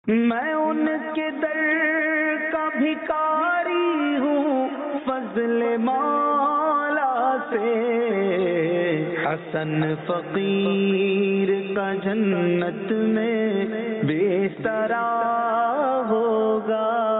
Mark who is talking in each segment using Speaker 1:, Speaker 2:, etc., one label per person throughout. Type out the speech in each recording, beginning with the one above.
Speaker 1: میں ان کے در کا بھکاری ہوں فضل مولا سے، حسن فقیر کا جنت میں بستر ہوگا۔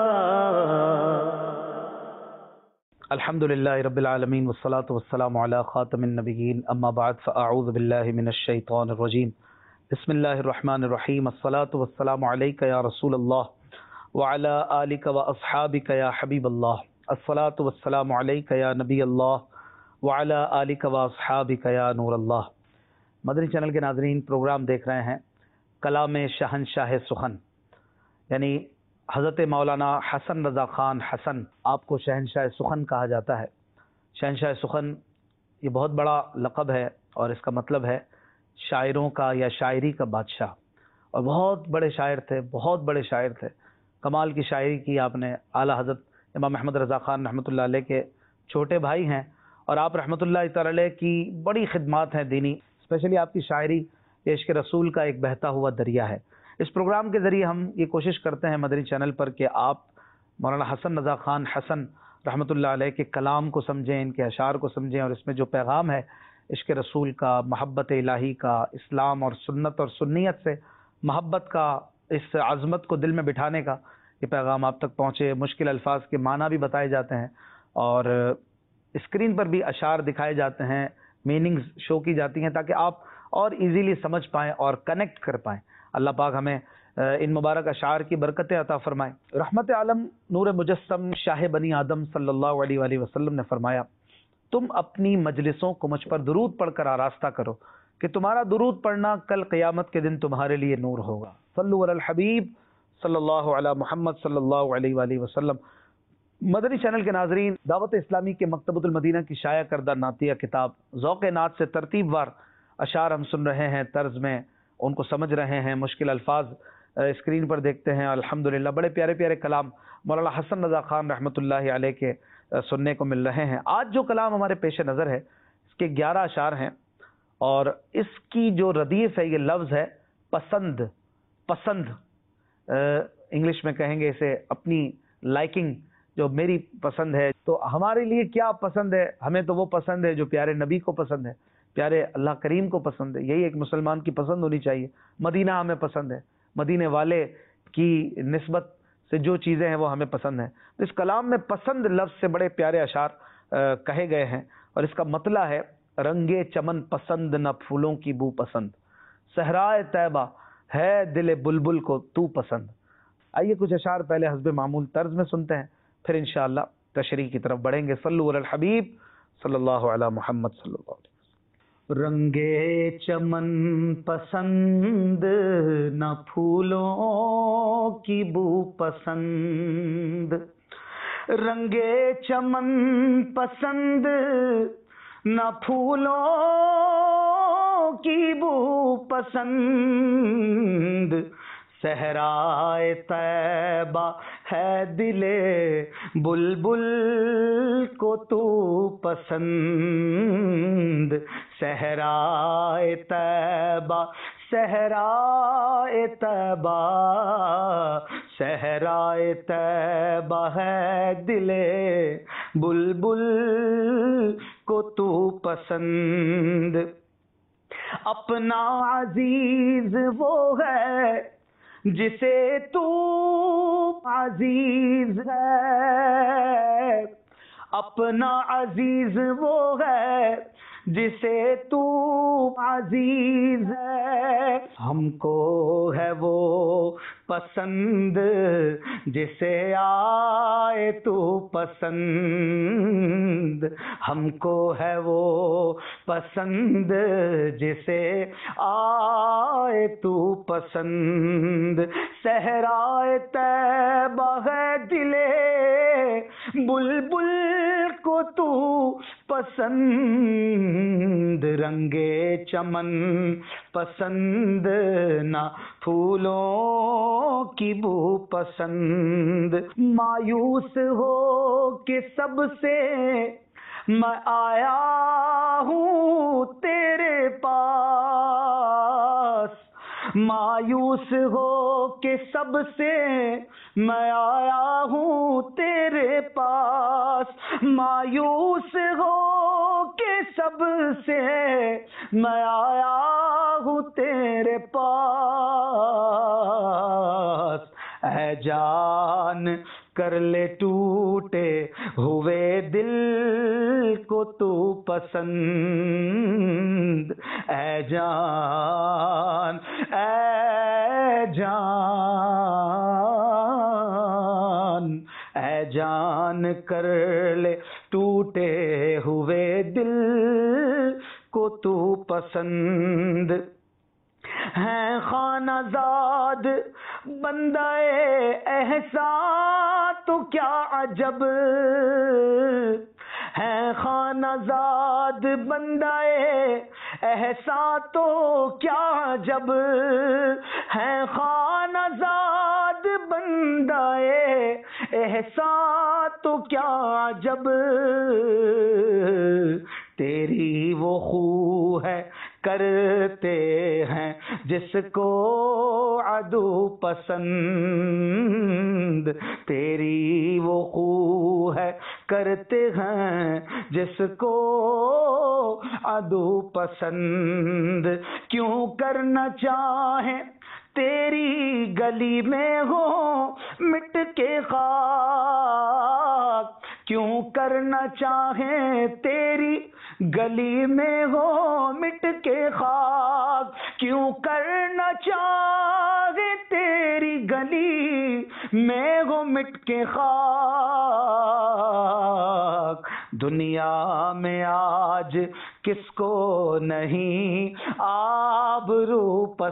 Speaker 2: الحمدللہ رب العالمین والصلاة والسلام علی خاتم النبیین، اما بعد فاعوذ باللہ من الشیطان الرجیم، بسم اللہ الرحمن الرحیم، الصلاة والسلام علیک یا رسول اللہ وعلی آلک واصحابک یا حبیب اللہ، الصلاة والسلام علیک یا نبی اللہ وعلی آلک واصحابک یا نور اللہ۔ مدنی چینل کے ناظرین، پروگرام دیکھ رہے ہیں کلام شہنشاہ سخن، یعنی حضرت مولانا حسن رضا خان حسن، آپ کو شہنشاہ سخن کہا جاتا ہے۔ شہنشاہ سخن یہ بہت بڑا لقب ہے، اور اس کا مطلب ہے شاعروں کا یا شاعری کا بادشاہ، اور بہت بڑے شاعر تھے، بہت بڑے شاعر تھے، کمال کی شاعری کی آپ نے۔ اعلیٰ حضرت امام احمد رضا خان رحمۃ اللہ علیہ کے چھوٹے بھائی ہیں، اور آپ رحمۃ اللہ تعالی علیہ کی بڑی خدمات ہیں دینی، اسپیشلی آپ کی شاعری عشق رسول کا ایک بہتا ہوا دریا ہے۔ اس پروگرام کے ذریعے ہم یہ کوشش کرتے ہیں مدنی چینل پر کہ آپ مولانا حسن رضا خان حسن رحمۃ اللہ علیہ کے کلام کو سمجھیں، ان کے اشعار کو سمجھیں، اور اس میں جو پیغام ہے عشق رسول کا، محبت الہی کا، اسلام اور سنت اور سنیت سے محبت کا، اس عظمت کو دل میں بٹھانے کا، یہ پیغام آپ تک پہنچے۔ مشکل الفاظ کے معنی بھی بتائے جاتے ہیں، اور اسکرین پر بھی اشعار دکھائے جاتے ہیں، میننگز شو کی جاتی ہیں، تاکہ آپ اور ایزیلی سمجھ پائیں اور کنیکٹ کر پائیں۔ اللہ پاک ہمیں ان مبارک اشعار کی برکتیں عطا فرمائے۔ رحمت عالم نور مجسم شاہ بنی آدم صلی اللہ علیہ وآلہ وسلم نے فرمایا، تم اپنی مجلسوں کو مجھ پر درود پڑھ کر آراستہ کرو کہ تمہارا درود پڑھنا کل قیامت کے دن تمہارے لیے نور ہوگا۔ صلو علی الحبیب صلی اللہ علی محمد صلی اللہ علیہ وآلہ وسلم۔ مدنی چینل کے ناظرین، دعوت اسلامی کے مکتبۃ المدینہ کی شائع کردہ نعتیہ کتاب ذوق نعت سے ترتیب وار اشعار ہم سن رہے ہیں، طرز میں ان کو سمجھ رہے ہیں، مشکل الفاظ اسکرین پر دیکھتے ہیں۔ الحمدللہ بڑے پیارے پیارے کلام مولانا حسن رضا خان رحمۃ اللہ علیہ کے سننے کو مل رہے ہیں۔ آج جو کلام ہمارے پیش نظر ہے، اس کے 11 اشعار ہیں، اور اس کی جو ردیف ہے، یہ لفظ ہے پسند۔ پسند انگلش میں کہیں گے اسے اپنی لائکنگ، جو میری پسند ہے۔ تو ہمارے لیے کیا پسند ہے؟ ہمیں تو وہ پسند ہے جو پیارے نبی کو پسند ہے، پیارے اللہ کریم کو پسند ہے۔ یہی ایک مسلمان کی پسند ہونی چاہیے۔ مدینہ ہمیں پسند ہے، مدینے والے کی نسبت سے جو چیزیں ہیں وہ ہمیں پسند ہیں۔ تو اس کلام میں پسند لفظ سے بڑے پیارے اشعار کہے گئے ہیں، اور اس کا مطلب ہے رنگے چمن پسند نہ پھولوں کی بو پسند، صحرائے طیبہ ہے دل بلبل کو تو پسند۔ آئیے کچھ اشعار پہلے حسب معمول طرز میں سنتے ہیں، پھر انشاءاللہ تشریح کی طرف بڑھیں گے۔ صلو علی الحبیب صلی اللہ علی محمد صلی اللہ علیہ وسلم۔
Speaker 1: رنگے چمن پسند نہ پھولوں کی بو پسند، رنگے چمن پسند نہ پھولوں کی بو پسند، صحرائے طیبہ ہے دل بلبل کو تو پسند، صحرائے طیبہ، صحرائے طیبہ، صحرائے طیبہ ہے دل بلبل کو تو پسند، اپنا عزیز وہ ہے جسے تو عزیز ہے، اپنا عزیز وہ ہے جسے تو عزیز ہے، ہم کو ہے وہ پسند جسے آئے تو پسند، ہم کو ہے وہ پسند جسے آئے تو پسند، صحرائے طیبہ ہے دلے بلبل کو تو پسند، رنگے چمن پسند نہ پھولوں کی بو پسند، مایوس ہو کہ سب سے میں آیا ہوں تیرے پاس، مایوس ہو کہ سب سے میں آیا ہوں تیرے پاس، مایوس ہو کہ سب سے میں آیا ہوں تیرے پاس، اے جان کر لے ٹوٹے ہوئے دل کو تو پسند، اے جان اے جان اے جان کر لے ٹوٹے ہوئے دل کو تو پسند، ہے خانہ زاد بندہ احسان تو کیا عجب، ہے خانہ زاد بندہ احسان تو کیا عجب، ہے خانہ زاد بندہ احسان تو کیا عجب، تیری وہ خو ہے کرتے ہیں جس کو عدو پسند، تیری وہ خو ہے کرتے ہیں جس کو عدو پسند، کیوں کرنا چاہے تیری گلی میں ہو مٹ کے خاک، کیوں کرنا چاہیں تیری گلی میں ہو مٹ کے خاک، کیوں کرنا چاہے تیری گلی میں ہو مٹ کے خاک، دنیا میں آج کس کو نہیں آبرو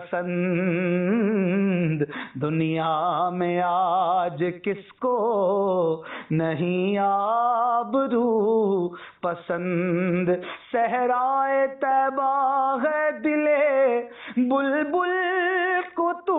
Speaker 1: پسند، دنیا میں آج کس کو نہیں آبرو پسند، صحرائے طیبہ ہے دلے بلبل کو تو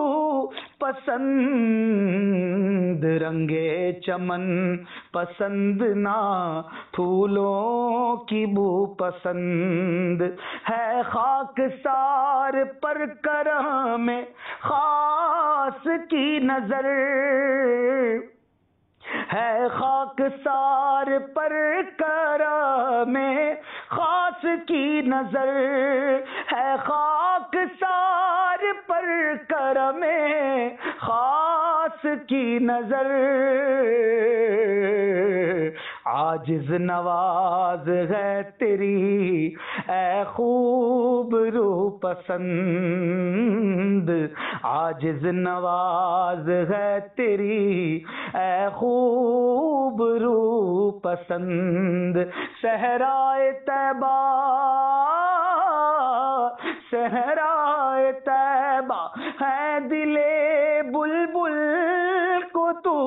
Speaker 1: پسند، رنگے چمن پسند نہ پھولوں کی بو پسند، ہے خاک سار پر کرم خاص کی نظر، ہے خاک سار پر کرم خاص کی نظر، ہے خاک سار پر کرم خاص کی نظر، عاجز نواز ہے تیری اے خوب رو پسند، عاجز نواز ہے تیری اے خوب رو پسند، صحرائے طیبہ صحرائے طیبہ ہے دلے بلبل کو تو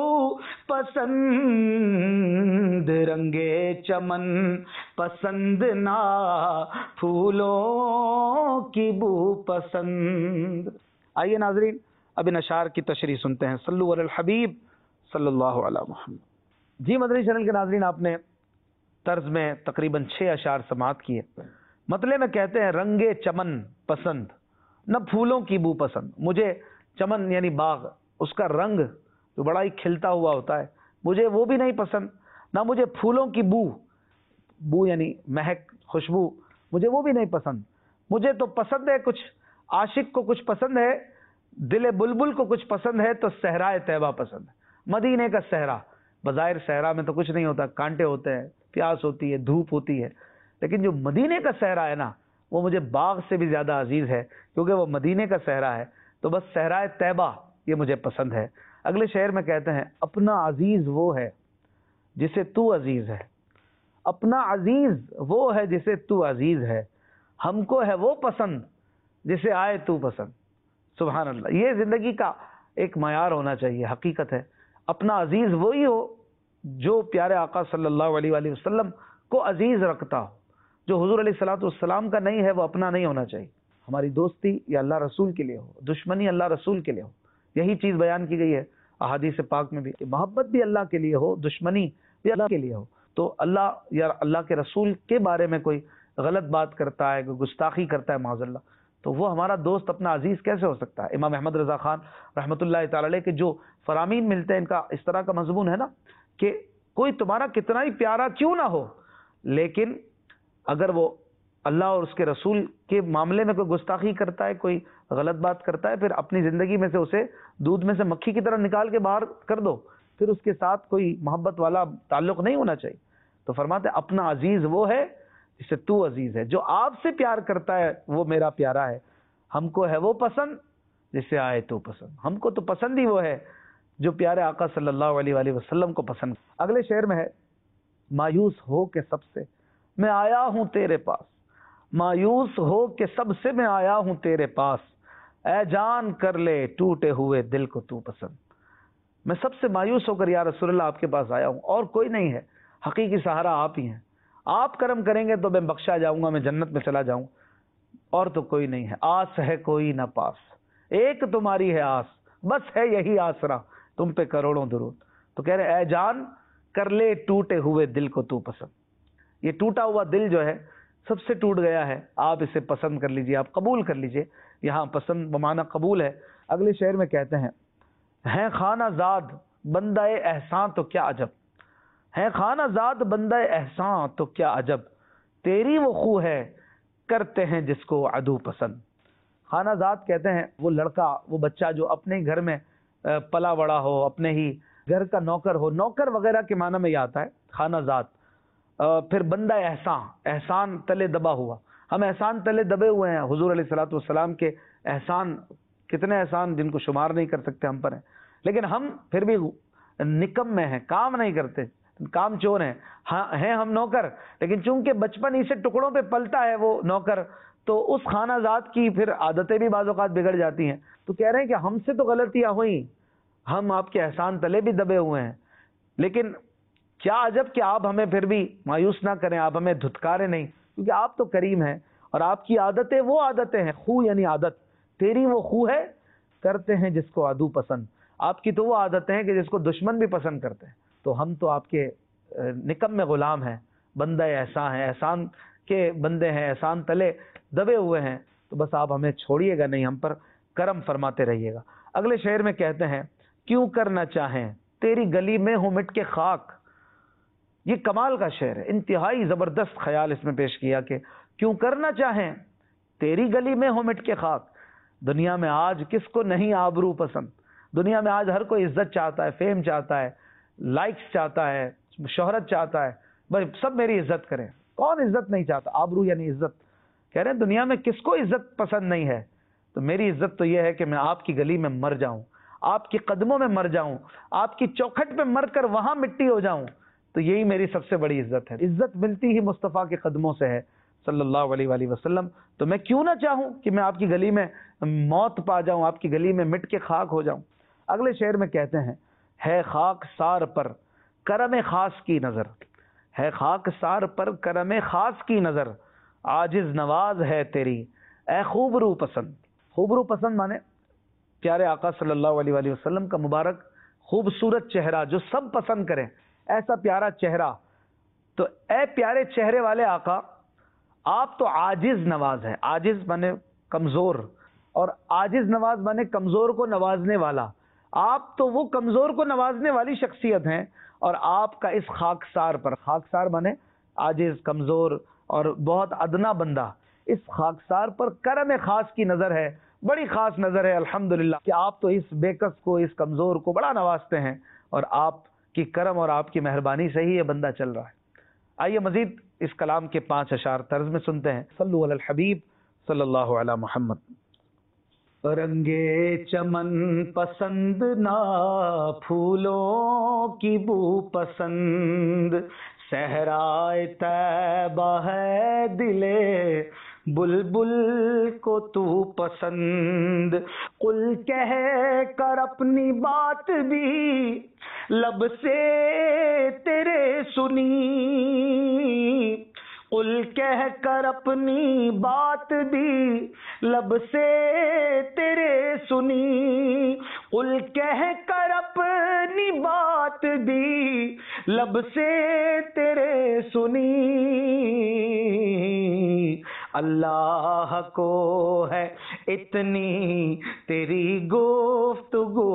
Speaker 1: پسند، رنگے چمن پسند نہ پھولوں کی بو پسند۔
Speaker 2: آئیے ناظرین اب ان اشعار کی تشریح سنتے ہیں، صلو علی الحبیب صلی اللہ علیہ محمد۔ جی مدنی چینل کے ناظرین، آپ نے طرز میں تقریباً 6 اشعار سماعت کیے۔ مطلع میں کہتے ہیں رنگے چمن پسند نہ پھولوں کی بو پسند، مجھے چمن یعنی باغ، اس کا رنگ جو بڑا ہی کھلتا ہوا ہوتا ہے، مجھے وہ بھی نہیں پسند، نہ مجھے پھولوں کی بو یعنی مہک، خوشبو، مجھے وہ بھی نہیں پسند۔ مجھے تو پسند ہے کچھ، عاشق کو کچھ پسند ہے، دل بلبل کو کچھ پسند ہے، تو صحرائے طیبہ پسند ہے، مدینے کا صحرا۔ بظاہر صحرا میں تو کچھ نہیں ہوتا، کانٹے ہوتے ہیں، پیاس ہوتی ہے، دھوپ ہوتی ہے، لیکن جو مدینے کا صحرا ہے نا، وہ مجھے باغ سے بھی زیادہ عزیز ہے، کیونکہ وہ مدینے کا صحرا ہے۔ تو بس صحرائے طیبہ یہ مجھے پسند ہے۔ اگلے شعر میں کہتے ہیں اپنا عزیز وہ ہے جسے تو عزیز ہے، اپنا عزیز وہ ہے جسے تو عزیز ہے، ہم کو ہے وہ پسند جسے آئے تو پسند۔ سبحان اللہ، یہ زندگی کا ایک معیار ہونا چاہیے، حقیقت ہے۔ اپنا عزیز وہی ہو جو پیارے آقا صلی اللہ علیہ وآلہ وسلم کو عزیز رکھتا ہو، جو حضور علیہ الصلوۃ والسلام کا نہیں ہے وہ اپنا نہیں ہونا چاہیے۔ ہماری دوستی یا اللہ رسول کے لیے ہو، دشمنی اللہ رسول کے لیے ہو، یہی چیز بیان کی گئی ہے احادیث پاک میں بھی، کہ محبت بھی اللہ کے لیے ہو، دشمنی بھی اللہ کے لیے ہو۔ تو اللہ یا اللہ کے رسول کے بارے میں کوئی غلط بات کرتا ہے، کوئی گستاخی کرتا ہے معاذ اللہ، تو وہ ہمارا دوست اپنا عزیز کیسے ہو سکتا ہے؟ امام احمد رضا خان رحمۃ اللہ تعالی علیہ کے جو فرامین ملتے ہیں، ان کا اس طرح کا مضمون ہے نا کہ کوئی تمہارا کتنا ہی پیارا کیوں نہ ہو، لیکن اگر وہ اللہ اور اس کے رسول کے معاملے میں کوئی گستاخی کرتا ہے، کوئی غلط بات کرتا ہے، پھر اپنی زندگی میں سے اسے دودھ میں سے مکھی کی طرح نکال کے باہر کر دو، پھر اس کے ساتھ کوئی محبت والا تعلق نہیں ہونا چاہیے۔ تو فرماتے ہیں اپنا عزیز وہ ہے جسے تو عزیز ہے، جو آپ سے پیار کرتا ہے وہ میرا پیارا ہے، ہم کو ہے وہ پسند جسے آئے تو پسند، ہم کو تو پسند ہی وہ ہے جو پیارے آقا صلی اللہ علیہ وآلہ وسلم کو پسند۔ اگلے شعر میں ہے مایوس ہو کے سب سے میں آیا ہوں تیرے پاس، مایوس ہو کے سب سے میں آیا ہوں تیرے پاس، اے جان کر لے ٹوٹے ہوئے دل کو تو پسند۔ میں سب سے مایوس ہو کر یا رسول اللہ آپ کے پاس آیا ہوں، اور کوئی نہیں ہے، حقیقی سہارا آپ ہی ہیں، آپ کرم کریں گے تو میں بخشا جاؤں گا، میں جنت میں چلا جاؤں، اور تو کوئی نہیں ہے، آس ہے کوئی نہ پاس، ایک تمہاری ہے آس، بس ہے یہی آسرا، تم پہ کروڑوں درود۔ تو کہہ رہے اے جان کر لے ٹوٹے ہوئے دل کو تو پسند، یہ ٹوٹا ہوا دل جو ہے سب سے ٹوٹ گیا ہے، آپ اسے پسند کر لیجئے، آپ قبول کر لیجئے، یہاں پسند بمعنی قبول ہے۔ اگلے شعر میں کہتے ہیں خانہ زاد بندہ احسان تو کیا عجب، ہے خانہ زاد بندہ احسان تو کیا عجب، تیری وہ خو ہے کرتے ہیں جس کو عدو پسند۔ خانہ زاد کہتے ہیں وہ لڑکا، وہ بچہ جو اپنے گھر میں پلا بڑا ہو، اپنے ہی گھر کا نوکر ہو، نوکر وغیرہ کے معنی میں یہ آتا ہے خانہ زاد۔ پھر بندہ احسان، احسان تلے دبا ہوا، ہم احسان تلے دبے ہوئے ہیں، حضور علیہ الصلوۃ والسلام کے احسان، کتنے احسان جن کو شمار نہیں کر سکتے ہم پر ہیں، لیکن ہم پھر بھی نکم میں ہیں، کام نہیں کرتے، کام چور ہیں، ہیں ہم نوکر، لیکن چونکہ بچپن ہی سے ٹکڑوں پہ پلتا ہے وہ نوکر، تو اس خانہ ذات کی پھر عادتیں بھی بعض اوقات بگڑ جاتی ہیں۔ تو کہہ رہے ہیں کہ ہم سے تو غلطیاں ہوئیں، ہم آپ کے احسان تلے بھی دبے ہوئے ہیں، لیکن کیا عجب کہ آپ ہمیں پھر بھی مایوس نہ کریں، آپ ہمیں دھتکارے نہیں، کیونکہ آپ تو کریم ہیں، اور آپ کی عادتیں وہ عادتیں ہیں، خو یعنی عادت، تیری وہ خو ہے کرتے ہیں جس کو عدو پسند، آپ کی تو وہ عادتیں ہیں کہ جس کو دشمن بھی پسند کرتے ہیں۔ تو ہم تو آپ کے نکم میں غلام ہیں، بندہ احسان ہیں، احسان کے بندے ہیں، احسان تلے دبے ہوئے ہیں، تو بس آپ ہمیں چھوڑیے گا نہیں، ہم پر کرم فرماتے رہیے گا۔ اگلے شعر میں کہتے ہیں کیوں کرنا چاہیں تیری گلی میں ہوں مٹ کے خاک، یہ کمال کا شعر ہے، انتہائی زبردست خیال اس میں پیش کیا کہ کیوں کرنا چاہیں تیری گلی میں ہوں مٹ کے خاک۔ دنیا میں آج کس کو نہیں آبرو پسند، دنیا میں آج ہر کوئی عزت چاہتا ہے، فیم چاہتا ہے، لائکس چاہتا ہے، شہرت چاہتا ہے، بھائی سب میری عزت کریں، کون عزت نہیں چاہتا، آبرو یعنی عزت۔ کہہ رہے ہیں دنیا میں کس کو عزت پسند نہیں ہے، تو میری عزت تو یہ ہے کہ میں آپ کی گلی میں مر جاؤں، آپ کے قدموں میں مر جاؤں، آپ کی چوکھٹ پہ مر کر وہاں مٹی ہو جاؤں، تو یہی میری سب سے بڑی عزت ہے۔ عزت ملتی ہی مصطفیٰ کے قدموں سے ہے صلی اللہ علیہ وآلہ وسلم، تو میں کیوں نہ چاہوں کہ میں آپ کی گلی میں موت پا جاؤں، آپ کی گلی میں مٹ کے خاک ہو جاؤں۔ اگلے شعر میں کہتے ہیں ہے خاک سار پر کرم خاص کی نظر، ہے خاک سار پر کرم خاص کی نظر، عاجز نواز ہے تیری اے خوبرو پسند۔ خوبرو پسند مانے پیارے آقا صلی اللہ علیہ وآلہ وسلم کا مبارک خوبصورت چہرہ جو سب پسند کریں، ایسا پیارا چہرہ۔ تو اے پیارے چہرے والے آقا، آپ تو عاجز نواز ہیں، عاجز مانے کمزور، اور عاجز نواز مانے کمزور کو نوازنے والا، آپ تو وہ کمزور کو نوازنے والی شخصیت ہیں، اور آپ کا اس خاکسار پر، خاکسار مانے عاجز، کمزور اور بہت ادنا بندہ، اس خاکسار پر کرم خاص کی نظر ہے، بڑی خاص نظر ہے الحمدللہ کہ آپ تو اس بےکس کو، اس کمزور کو بڑا نوازتے ہیں، اور آپ کی کرم اور آپ کی مہربانی سے ہی یہ بندہ چل رہا ہے۔ آئیے مزید اس کلام کے 5 اشعار طرز میں سنتے ہیں۔ صلو علی الحبیب صلی اللہ علی محمد۔
Speaker 1: رنگے چمن پسند نہ پھولوں کی بو پسند، صحرائے طیبہ ہے دلے بلبل کو تو پسند، قل کہہ کر اپنی بات بھی لب سے تیرے سنی، قل کہہ کر اپنی بات بھی لب سے تیرے سنی، قل کہہ کر اپنی بات بھی لب سے تیرے سنی، اللہ کو ہے اتنی تیری گفتگو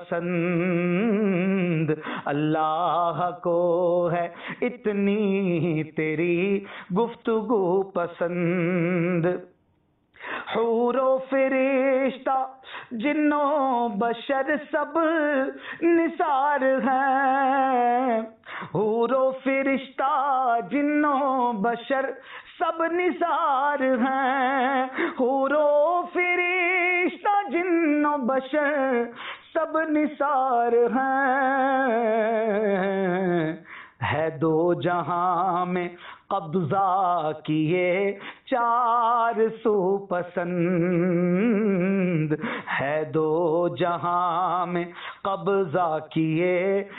Speaker 1: پسند، اللہ کو ہے اتنی تیری گفتگو پسند، حور و فرشتہ جنوں بشر سب نثار ہیں، حور و فرشتہ جنوں بشر سب نثار ہیں، حور و فرشتہ جنوں بشر سب نثار ہیں، ہے دو جہاں میں قبضہ کیے 400 پسند، ہے دو جہاں میں قبضہ کیے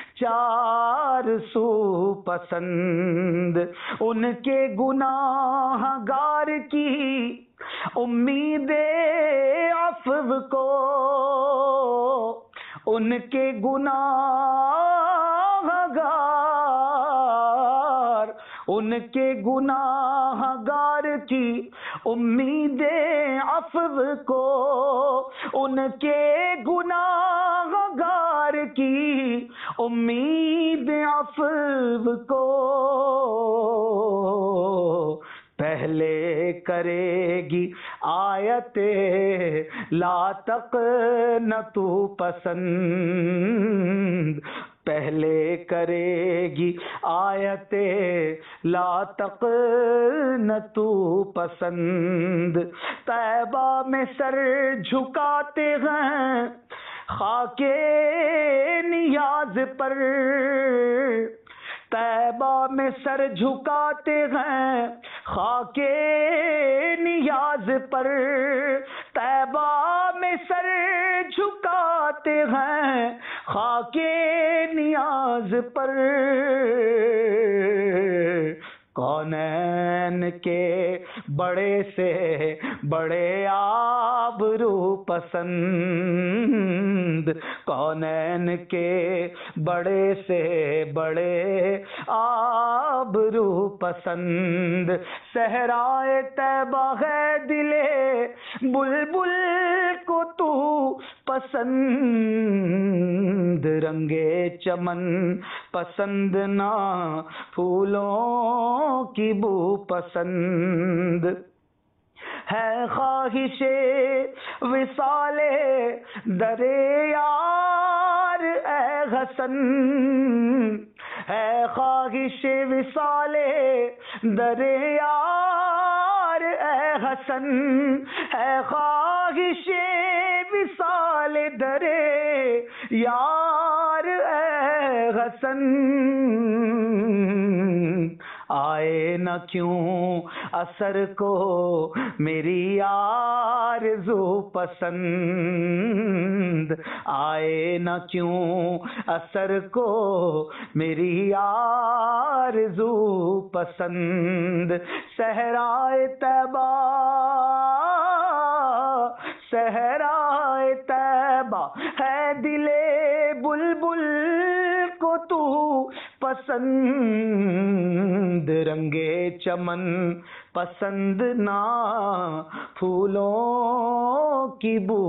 Speaker 1: 400 پسند، ان کے گناہ گار کی امید عفو کو، ان کے گناہ گار، ان کے گناہ گار کی امید عفو کو، ان کے گناہ گار کی امید عفو کو، پہلے کرے گی آیت لا تقنطو پسند، پہلے کرے گی آیت لا تقنطو پسند، طیبہ میں سر جھکاتے ہیں خاک نیاز پر، طیبہ میں سر جھکاتے ہیں خاک نیاز پر، طیبہ میں سر جھکاتے ہیں خاک نیاز پر، کونین کے بڑے سے بڑے آبرو پسند، کونین کے بڑے سے بڑے آبرو پسند، صحرائے طیبہ ہے دلے بلبل کو تو پسند، رنگے چمن پسند نہ پھولوں کی بو پسند، ہے خواہش وصال در یار اے حسن، ہے خواہش وصال در یار اے حسن، ہے خواہش وصال در یار اے حسن، آئے نہ کیوں اثر کو میری آرزو پسند، آئے نہ کیوں اثر کو میری آرزو پسند، صحرائے طیبہ، صحرائے طیبہ ہے دلے بلبل کو تو پسند، رنگے چمن پسند نہ پھولوں کی بو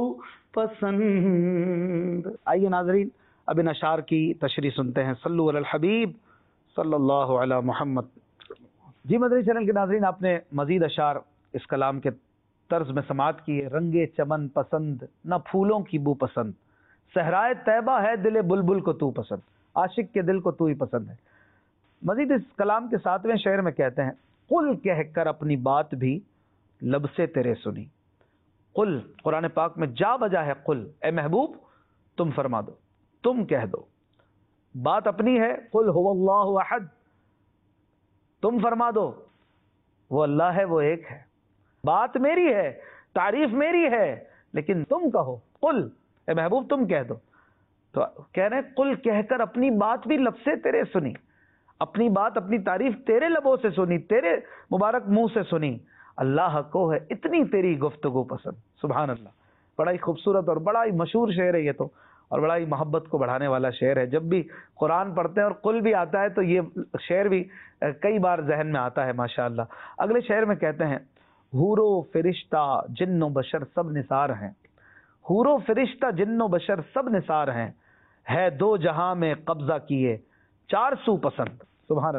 Speaker 1: پسند۔
Speaker 2: آئیے ناظرین اب ان اشعار کی تشریح سنتے ہیں، صلو علی الحبیب صلی اللہ علی محمد۔ جی مدنی چینل کے ناظرین، آپ نے مزید اشعار اس کلام کے طرز میں سماعت کی ہے، رنگے چمن پسند نہ پھولوں کی بو پسند، صحرائے طیبہ ہے دل بلبل کو تو پسند، عاشق کے دل کو تو ہی پسند ہے۔ مزید اس کلام کے 7ویں شعر میں کہتے ہیں، قل کہہ کر اپنی بات بھی لب سے تیرے سنی، قل قرآن پاک میں جا بجا ہے قل، اے محبوب تم فرما دو، تم کہہ دو، بات اپنی ہے، قل هو اللہ احد، تم فرما دو وہ اللہ ہے، وہ ایک ہے، بات میری ہے، تعریف میری ہے، لیکن تم کہو، قل اے محبوب تم کہہ دو۔ تو کہہ رہے ہیں قل کہہ کر اپنی بات بھی لب سے تیرے سنی، اپنی بات اپنی تعریف تیرے لبوں سے سنی، تیرے مبارک منہ سے سنی، اللہ کو ہے اتنی تیری گفتگو پسند۔ سبحان اللہ، بڑا ہی خوبصورت اور بڑا ہی مشہور شعر ہے یہ تو، اور بڑا ہی محبت کو بڑھانے والا شعر ہے۔ جب بھی قرآن پڑھتے ہیں اور قل بھی آتا ہے تو یہ شعر بھی کئی بار ذہن میں آتا ہے ماشاءاللہ۔ اگلے شعر میں کہتے ہیں، حور و فرشتہ جن و بشر سب نثار ہیں، حور و فرشتہ جن و بشر سب نثار ہیں، ہے دو جہاں میں قبضہ کیے چار سو پسند. سبحان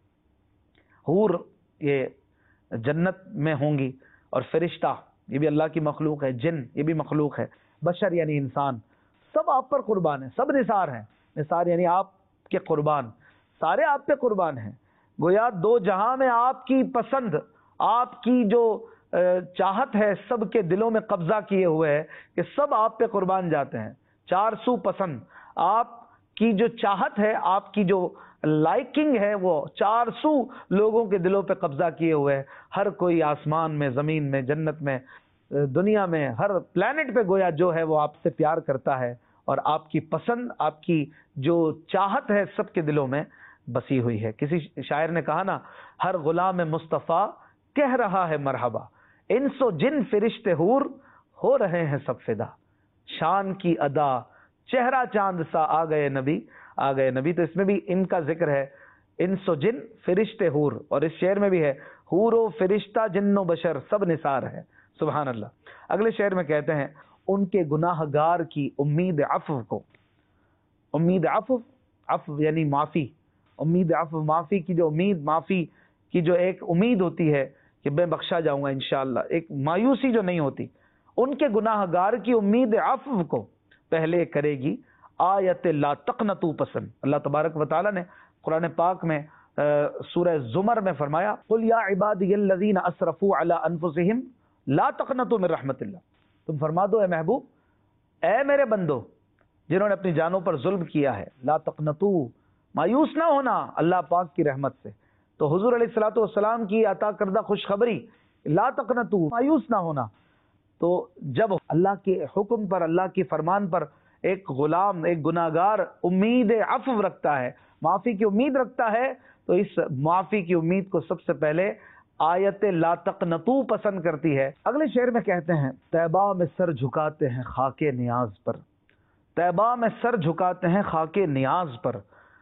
Speaker 2: اللہ. حور یہ جنت میں ہوں گی، اور فرشتہ یہ بھی اللہ کی مخلوق ہے، جن یہ بھی مخلوق ہے، بشر یعنی انسان، سب آپ پر قربان ہیں، سب نثار ہیں. نثار یعنی آپ کے قربان، سارے آپ پہ قربان ہیں. گویا دو جہاں میں آپ کی پسند، آپ کی جو چاہت ہے سب کے دلوں میں قبضہ کیے ہوئے ہے کہ سب آپ پہ قربان جاتے ہیں. چار سو پسند، آپ کی جو چاہت ہے، آپ کی جو لائکنگ ہے، وہ 400 لوگوں کے دلوں پہ قبضہ کیے ہوئے ہے. ہر کوئی آسمان میں، زمین میں، جنت میں، دنیا میں، ہر پلانٹ پہ گویا جو ہے وہ آپ سے پیار کرتا ہے، اور آپ کی پسند، آپ کی جو چاہت ہے سب کے دلوں میں بسی ہوئی ہے. کسی شاعر نے کہا نا، ہر غلام مصطفیٰ کہہ رہا ہے مرحبا، انس و جن فرشتے حور ہو رہے ہیں سب فدا. شان کی ادا چہرہ چاند سا آ گئے نبی، آ گئے نبی. تو اس میں بھی ان کا ذکر ہے، انس و جن فرشتے حور، اور اس شعر میں بھی ہے حور و فرشتہ جن و بشر سب نثار ہے. سبحان اللہ. اگلے شعر میں کہتے ہیں ان کے گناہ گار کی امید عفو کو، امید عفو، عفو یعنی معافی، امید عفو معافی کی جو امید، معافی کی جو ایک امید ہوتی ہے کہ میں بخشا جاؤں گا انشاءاللہ، ایک مایوسی جو نہیں ہوتی، ان کے گناہ گار کی امید عفو کو پہلے کرے گی آیت لا تقنطوا پسند. اللہ تبارک و تعالی نے قرآن پاک میں سورہ زمر میں فرمایا قل یا عبادی الذین اسرفوا علی انفسہم لا تقنطوا من رحمت اللہ. تم فرما دو اے محبوب، اے میرے بندو جنہوں نے اپنی جانوں پر ظلم کیا ہے، لا تقنطوا، مایوس نہ ہونا اللہ پاک کی رحمت سے. تو حضور علیہ الصلوۃ والسلام کی عطا کردہ خوشخبری، لا تقنطوا، مایوس نہ ہونا. تو جب اللہ کے حکم پر، اللہ کی فرمان پر ایک غلام، ایک گناہگار امید عفو رکھتا ہے، معافی کی امید رکھتا ہے، تو اس معافی کی امید کو سب سے پہلے آیت لا تقنطوا پسند کرتی ہے. اگلے شعر میں کہتے ہیں طیبہ میں سر جھکاتے ہیں خاک نیاز پر، طیبہ میں سر جھکاتے ہیں خاک نیاز پر،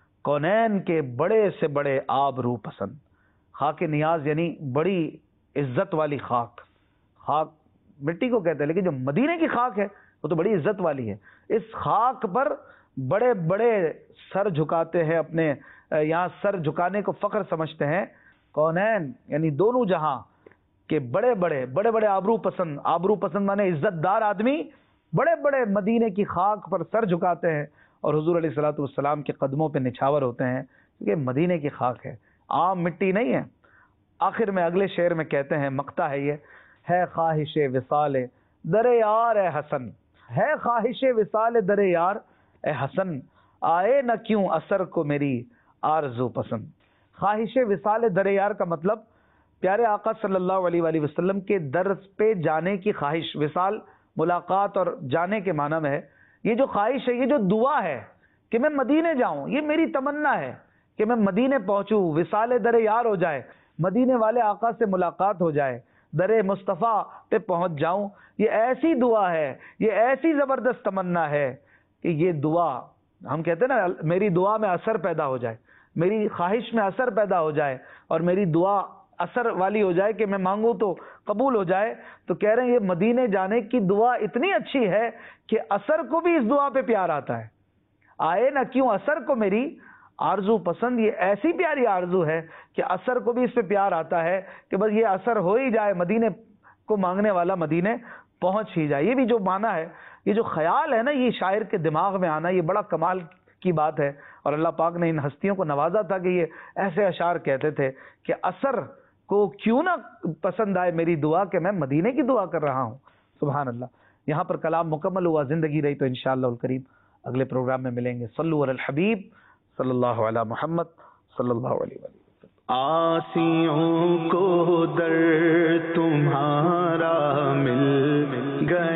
Speaker 2: کونین کے بڑے سے بڑے آبرو پسند. خاک نیاز یعنی بڑی عزت والی خاک، خاک مٹی کو کہتے ہیں، لیکن جو مدینے کی خاک ہے وہ تو بڑی عزت والی ہے. اس خاک پر بڑے بڑے سر جھکاتے ہیں، اپنے یہاں سر جھکانے کو فخر سمجھتے ہیں. کونین یعنی دونوں جہاں کے بڑے بڑے بڑے بڑے آبرو پسند، آبرو پسند مانے عزت دار آدمی بڑے بڑے مدینے کی خاک پر سر جھکاتے ہیں اور حضور علیہ الصلوۃ والسلام کے قدموں پہ نچھاور ہوتے ہیں، کیونکہ مدینے کی خاک ہے، عام مٹی نہیں ہے. آخر میں اگلے شعر میں کہتے ہیں، مقطع ہے یہ، ہے خواہش وصال در یار اے حسن، ہے خواہش وصال در یار اے حسن، آئے نہ کیوں اثر کو میری آرزو پسند. خواہش وصال در یار کا مطلب پیارے آقا صلی اللہ علیہ وآلہ وسلم کے در پہ جانے کی خواہش. وصال ملاقات اور جانے کے معنی میں ہے. یہ جو خواہش ہے، یہ جو دعا ہے کہ میں مدینے جاؤں، یہ میری تمنا ہے کہ میں مدینے پہنچوں، وصال در یار ہو جائے، مدینے والے آقا سے ملاقات ہو جائے، در مصطفیٰ پہ پہنچ جاؤں. یہ ایسی دعا ہے، یہ ایسی زبردست تمنا ہے کہ یہ دعا، ہم کہتے ہیں نا میری دعا میں اثر پیدا ہو جائے، میری خواہش میں اثر پیدا ہو جائے، اور میری دعا اثر والی ہو جائے کہ میں مانگوں تو قبول ہو جائے. تو کہہ رہے ہیں یہ مدینے جانے کی دعا اتنی اچھی ہے کہ اثر کو بھی اس دعا پہ پیار آتا ہے. آئے نہ کیوں اثر کو میری آرزو پسند، یہ ایسی پیاری آرزو ہے کہ اثر کو بھی اس پہ پیار آتا ہے کہ بس یہ اثر ہو ہی جائے، مدینے کو مانگنے والا مدینے پہنچ ہی جائے. یہ بھی جو معنی ہے، یہ جو خیال ہے نا، یہ شاعر کے دماغ میں آنا، یہ بڑا کمال کی بات ہے. اور اللہ پاک نے ان ہستیوں کو نوازا تھا کہ یہ ایسے اشعار کہتے تھے کہ اثر کو کیوں نہ پسند آئے میری دعا کہ میں مدینے کی دعا کر رہا ہوں. سبحان اللہ. یہاں پر کلام مکمل ہوا. زندگی رہی تو انشاءاللہ الکریم اگلے پروگرام میں ملیں گے. صلو علی الحبیب صلی اللہ علی محمد صلی اللہ علیہ وسلم.
Speaker 1: آسیوں کو در تمہارا مل گیا